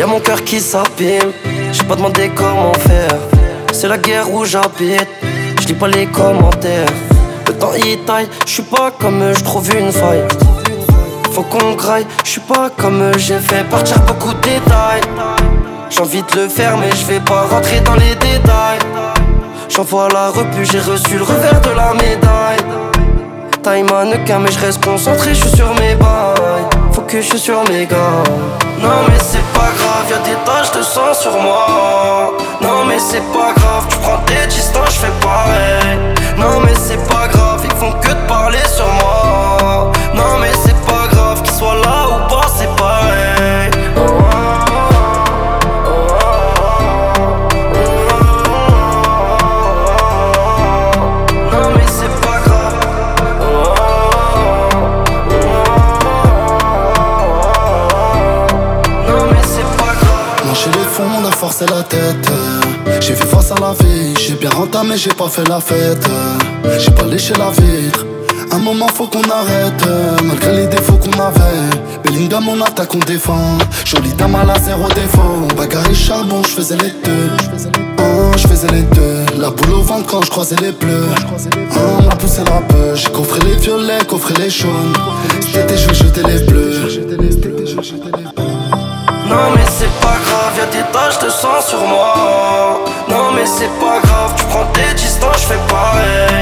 y'a mon cœur qui s'abîme. J'ai pas demandé comment faire. C'est la guerre où j'habite. Je lis pas les commentaires. Le temps il taille. J'suis pas comme eux, j'trouve une faille. Faut qu'on graille. J'suis pas comme eux, j'ai fait partir beaucoup de détails. J'ai envie de le faire mais je vais pas rentrer dans les détails. J'envoie la repu, j'ai reçu le revers de la médaille. Taille mannequin mais je reste concentré, je suis sur mes bails. Faut que je suis sur mes gars. Non mais c'est pas grave, y'a des taches de sang sur moi. Non mais c'est pas grave, tu prends tes distances, je fais pareil. Non mais c'est pas grave, ils font que de parler sur moi. Non mais c'est pas grave, qu'ils soient là ou pas, c'est pareil. Forcer la tête, j'ai fait face à la vie. J'ai bien entamé, j'ai pas fait la fête. J'ai pas léché la vitre. Un moment faut qu'on arrête, malgré les défauts qu'on avait. Bellingham on attaque, on défend. Jolie dame à la zéro défaut. Bagarre et charbon, j'faisais les deux. J'faisais les deux. La boule au ventre quand j'croisais les bleus. La poussé la peur. J'ai coffré les violets, coffré les jaunes. Cet été j'vais jeter les bleus. Non mais c'est pas grave, y'a des taches de sang sur moi. Non mais c'est pas grave, tu prends tes distances, je fais pareil.